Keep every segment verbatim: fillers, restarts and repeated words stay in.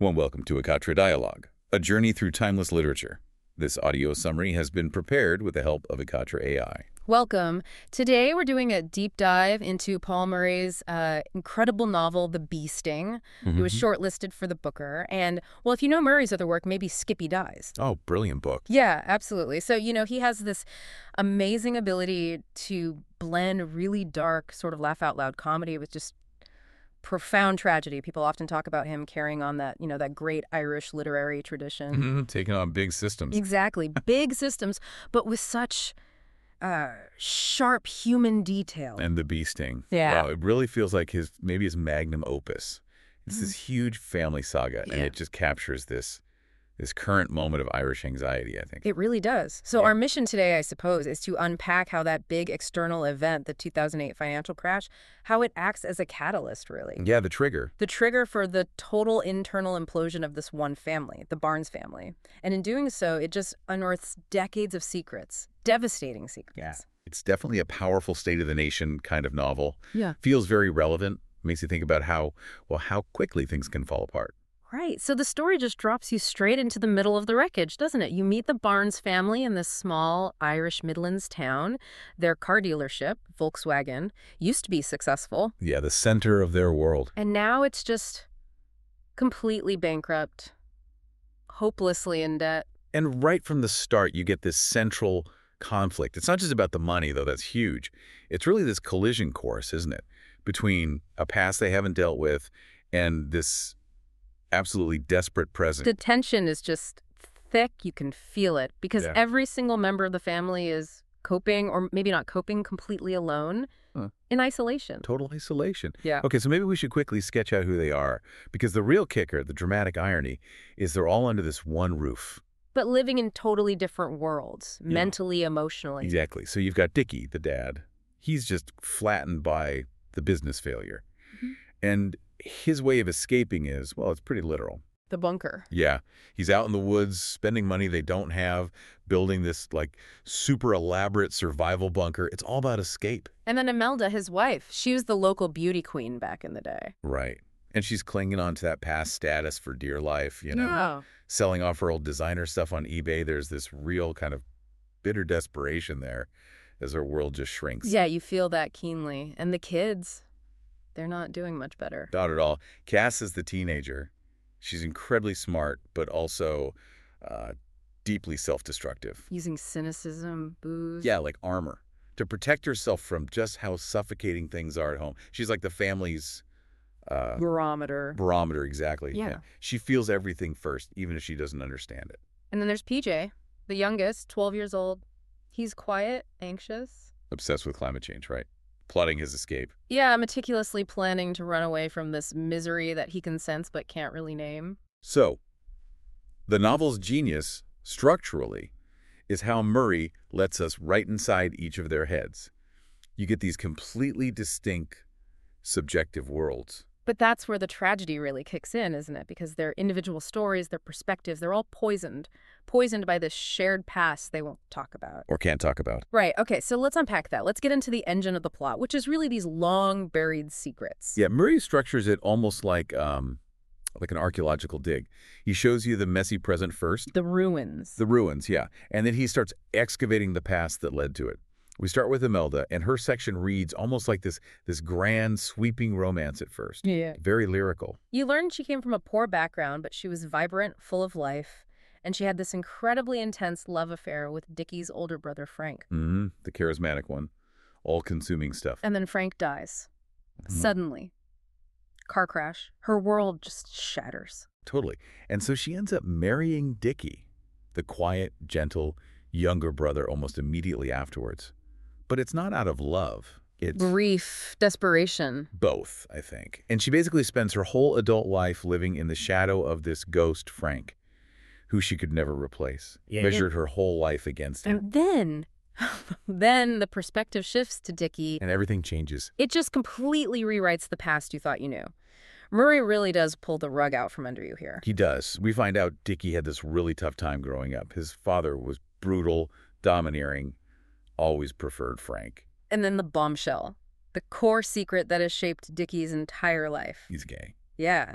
Well, welcome to Akatra Dialogue, a journey through timeless literature. This audio summary has been prepared with the help of Akatra A I. Welcome. Today we're doing a deep dive into Paul Murray's uh, incredible novel, The Bee Sting. Mm-hmm. It was shortlisted for the Booker. And, well, if you know Murray's other work, maybe Skippy Dies. Oh, brilliant book. Yeah, absolutely. So, you know, he has this amazing ability to blend really dark, sort of laugh-out-loud comedy with just profound tragedy. People often talk about him carrying on that, you know, that great Irish literary tradition. Mm-hmm. Taking on big systems. Exactly. Big systems, but with such uh, sharp human detail. And The Bee Sting. Yeah. Wow, it really feels like his maybe his magnum opus. It's this huge family saga, and Yeah. it just captures this this current moment of Irish anxiety, I think. It really does. So Yeah. our mission today, I suppose, is to unpack how that big external event, the two thousand eight financial crash, how it acts as a catalyst, really. Yeah, the trigger. The trigger for the total internal implosion of this one family, the Barnes family. And in doing so, it just unearths decades of secrets, devastating secrets. It's definitely a powerful state of the nation kind of novel. Yeah. Feels very relevant. Makes you think about how, well, how quickly things can fall apart. Right. So the story just drops you straight into the middle of the wreckage, doesn't it? You meet the Barnes family in this small Irish Midlands town. Their car dealership, Volkswagen, used to be successful. Yeah, the center of their world. And now it's just completely bankrupt, hopelessly in debt. And right from the start, you get this central conflict. It's not just about the money, though. That's huge. It's really this collision course, isn't it? Between a past they haven't dealt with and this absolutely desperate present. The tension is just thick. You can feel it because Yeah. every single member of the family is coping, or maybe not coping, completely alone Huh. in isolation. Total isolation. Yeah. Okay, so maybe we should quickly sketch out who they are, because the real kicker, the dramatic irony, is they're all under this one roof. But living in totally different worlds, Yeah. mentally, emotionally. Exactly. So you've got Dickie, the dad. He's just flattened by the business failure. Mhm. And his way of escaping is, well, it's pretty literal. The bunker. Yeah. He's out in the woods, spending money they don't have, building this, like, super elaborate survival bunker. It's all about escape. And then Imelda, his wife, she was the local beauty queen back in the day. Right. And she's clinging on to that past status for dear life, you know, Yeah. selling off her old designer stuff on eBay. There's this real kind of bitter desperation there as her world just shrinks. Yeah, you feel that keenly. And the kids, they're not doing much better. Not at all. Cass is the teenager. She's incredibly smart, but also uh, deeply self-destructive. Using cynicism, booze. Yeah, like armor. To protect herself from just how suffocating things are at home. She's like the family's uh, Barometer. barometer, exactly. Yeah. And she feels everything first, even if she doesn't understand it. And then there's P J, the youngest, twelve years old. He's quiet, anxious. Obsessed with climate change, right? Plotting his escape. Yeah, meticulously planning to run away from this misery that he can sense but can't really name. So, the novel's genius, structurally, is how Murray lets us right inside each of their heads. You get these completely distinct, subjective worlds. But that's where the tragedy really kicks in, isn't it? Because their individual stories, their perspectives, they're all poisoned. Poisoned by this shared past they won't talk about. Or can't talk about. Right, okay, so let's unpack that. Let's get into the engine of the plot, which is really these long-buried secrets. Yeah, Murray structures it almost like um, like an archaeological dig. He shows you the messy present first. The ruins. The ruins, yeah. And then he starts excavating the past that led to it. We start with Imelda, and her section reads almost like this, this grand, sweeping romance at first. Yeah. Very lyrical. You learn she came from a poor background, but she was vibrant, full of life, and she had this incredibly intense love affair with Dickie's older brother, Frank. Mm-hmm. The charismatic one. All-consuming stuff. And then Frank dies. Mhm. Suddenly. Car crash. Her world just shatters. Totally. And so she ends up marrying Dickie, the quiet, gentle, younger brother, almost immediately afterwards. But it's not out of love. It's Grief, desperation. both, I think. And she basically spends her whole adult life living in the shadow of this ghost, Frank, who she could never replace. Yeah. Measured her whole life against him. And then, then the perspective shifts to Dickie. And everything changes. It just completely rewrites the past you thought you knew. Murray really does pull the rug out from under you here. He does. We find out Dickie had this really tough time growing up. His father was brutal, domineering, always preferred Frank. And then the bombshell, the core secret that has shaped Dickie's entire life. He's gay. Yeah.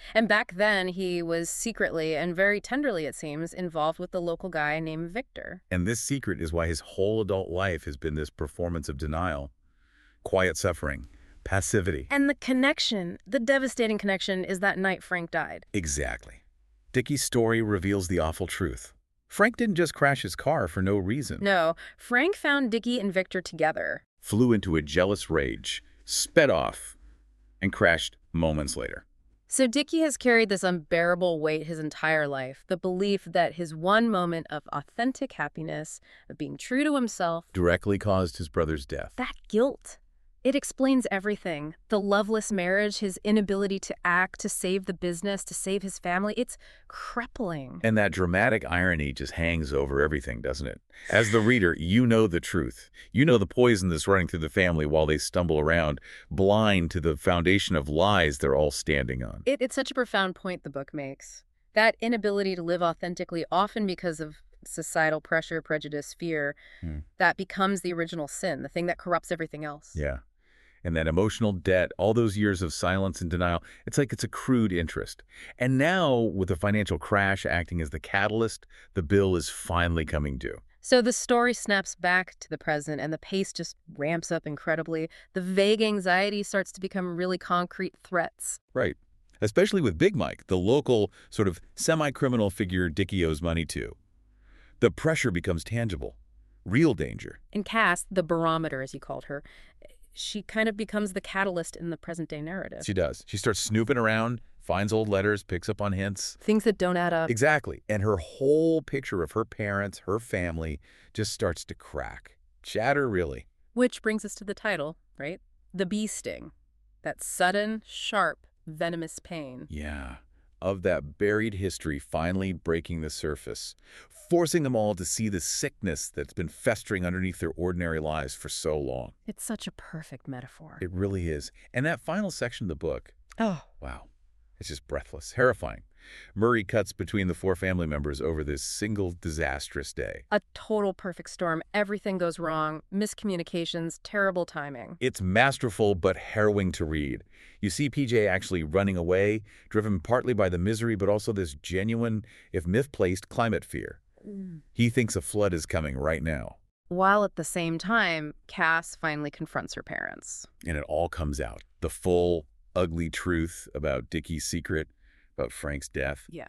And back then, he was secretly and very tenderly, it seems, involved with the local guy named Victor. And this secret is why his whole adult life has been this performance of denial, quiet suffering, passivity. And the connection, the devastating connection, is that night Frank died. Exactly. Dickie's story reveals the awful truth. Frank didn't just crash his car for no reason. No, Frank found Dickie and Victor together. Flew into a jealous rage, sped off, and crashed moments later. So Dickie has carried this unbearable weight his entire life, the belief that his one moment of authentic happiness, of being true to himself, Directly caused his brother's death. that guilt. It explains everything. The loveless marriage, his inability to act, to save the business, to save his family. It's crippling. And that dramatic irony just hangs over everything, doesn't it? As the reader, you know the truth. You know the poison that's running through the family while they stumble around, blind to the foundation of lies they're all standing on. It, it's such a profound point the book makes. That inability to live authentically, often because of societal pressure, prejudice, fear, Hmm. that becomes the original sin, the thing that corrupts everything else. Yeah. And that emotional debt, all those years of silence and denial, it's like it's accrued interest. And now, with the financial crash acting as the catalyst, the bill is finally coming due. So the story snaps back to the present and the pace just ramps up incredibly. The vague anxiety starts to become really concrete threats. Right. Especially with Big Mike, the local sort of semi-criminal figure Dickie owes money to. The pressure becomes tangible. Real danger. And Cass, the barometer as you called her, she kind of becomes the catalyst in the present-day narrative. She does. She starts snooping around, finds old letters, picks up on hints. Things that don't add up. Exactly. And her whole picture of her parents, her family, just starts to crack. Shatter, really. Which brings us to the title, right? The bee sting. That sudden, sharp, venomous pain. Yeah. Of that buried history finally breaking the surface, forcing them all to see the sickness that's been festering underneath their ordinary lives for so long. It's such a perfect metaphor. It really is. And that final section of the book, Oh, wow, it's just breathless, terrifying. Murray cuts between the four family members over this single disastrous day. a total perfect storm. Everything goes wrong. Miscommunications, terrible timing. It's masterful but harrowing to read. You see P J actually running away, driven partly by the misery but also this genuine, if misplaced, climate fear. He thinks a flood is coming right now. While at the same time, Cass finally confronts her parents. And it all comes out. The full, ugly truth about Dickie's secret, about Frank's death. Yeah.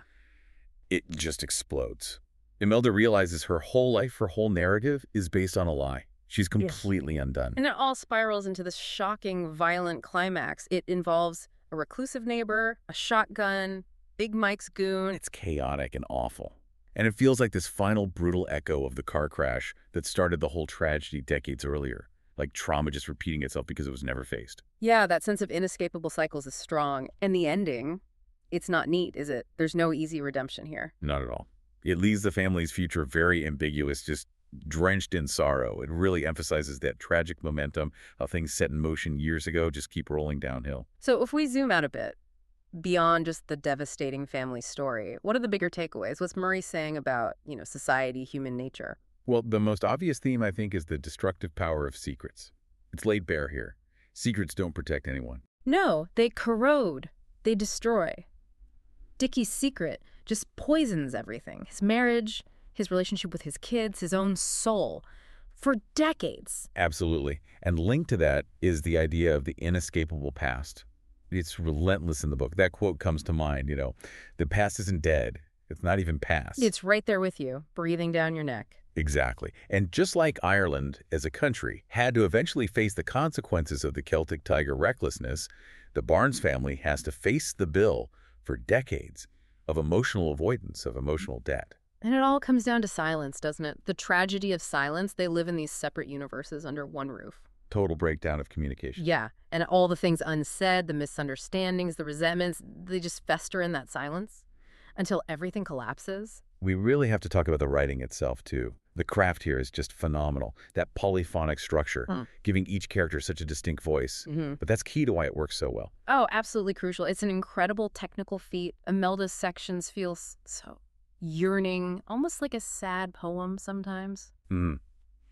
It just explodes. Imelda realizes her whole life, her whole narrative is based on a lie. She's completely undone. And it all spirals into this shocking, violent climax. It involves a reclusive neighbor, a shotgun, Big Mike's goon. It's chaotic and awful. And it feels like this final brutal echo of the car crash that started the whole tragedy decades earlier. Like trauma just repeating itself because it was never faced. Yeah, that sense of inescapable cycles is strong. And the ending, it's not neat, is it? There's no easy redemption here. Not at all. It leaves the family's future very ambiguous, just drenched in sorrow. It really emphasizes that tragic momentum, how things set in motion years ago just keep rolling downhill. So if we zoom out a bit, beyond just the devastating family story, what are the bigger takeaways? What's Murray saying about, you know, society, human nature? Well, the most obvious theme, I think, is the destructive power of secrets. It's laid bare here. Secrets don't protect anyone. No, they corrode. They destroy. Dickie's secret just poisons everything. His marriage, his relationship with his kids, his own soul. For decades. Absolutely. And linked to that is the idea of the inescapable past. It's relentless in the book. That quote comes to mind, you know, the past isn't dead. It's not even past. It's right there with you, breathing down your neck. Exactly. And just like Ireland as a country had to eventually face the consequences of the Celtic Tiger recklessness, the Barnes family has to face the bill for decades of emotional avoidance, of emotional debt. And it all comes down to silence, doesn't it? The tragedy of silence. They live in these separate universes under one roof. Total breakdown of communication. Yeah, and all the things unsaid, the misunderstandings, the resentments, they just fester in that silence until everything collapses. We really have to talk about the writing itself, too. The craft here is just phenomenal. That polyphonic structure, Hmm. giving each character such a distinct voice. Mm-hmm. But that's key to why it works so well. Oh, absolutely crucial. It's an incredible technical feat. Imelda's sections feel s- so yearning, almost like a sad poem sometimes. Mm.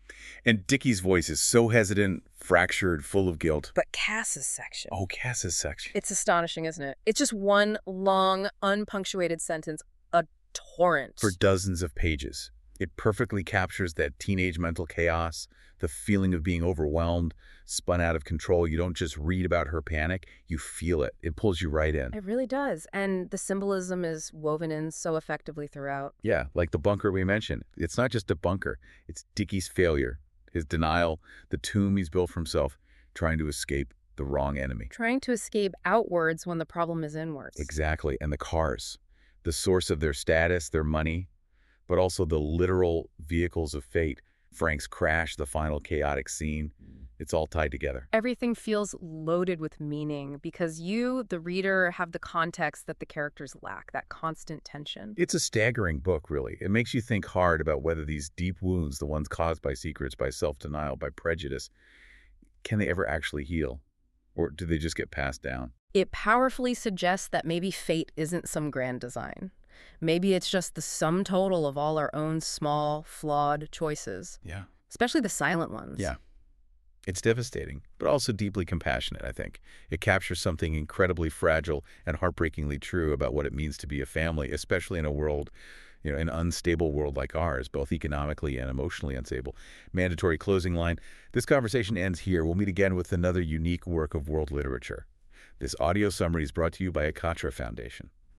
And Dickie's voice is so hesitant, fractured, full of guilt. But Cass's section. Oh, Cass's section. It's astonishing, isn't it? It's just one long, unpunctuated sentence, a torrent. For dozens of pages. It perfectly captures that teenage mental chaos, the feeling of being overwhelmed, spun out of control. You don't just read about her panic, you feel it. It pulls you right in. It really does. And the symbolism is woven in so effectively throughout. Yeah, like the bunker we mentioned. It's not just a bunker. It's Dickie's failure, his denial, the tomb he's built for himself, trying to escape the wrong enemy. Trying to escape outwards when the problem is inwards. Exactly. And the cars, the source of their status, their money, but also the literal vehicles of fate. Frank's crash, the final chaotic scene. It's all tied together. Everything feels loaded with meaning because you, the reader, have the context that the characters lack, that constant tension. It's a staggering book, really. It makes you think hard about whether these deep wounds, the ones caused by secrets, by self-denial, by prejudice, can they ever actually heal? Or do they just get passed down? It powerfully suggests that maybe fate isn't some grand design. Maybe it's just the sum total of all our own small, flawed choices. Yeah. Especially the silent ones. Yeah. It's devastating, but also deeply compassionate, I think. It captures something incredibly fragile and heartbreakingly true about what it means to be a family, especially in a world, you know, an unstable world like ours, both economically and emotionally unstable. Mandatory closing line. This conversation ends here. We'll meet again with another unique work of world literature. This audio summary is brought to you by Akatra Foundation.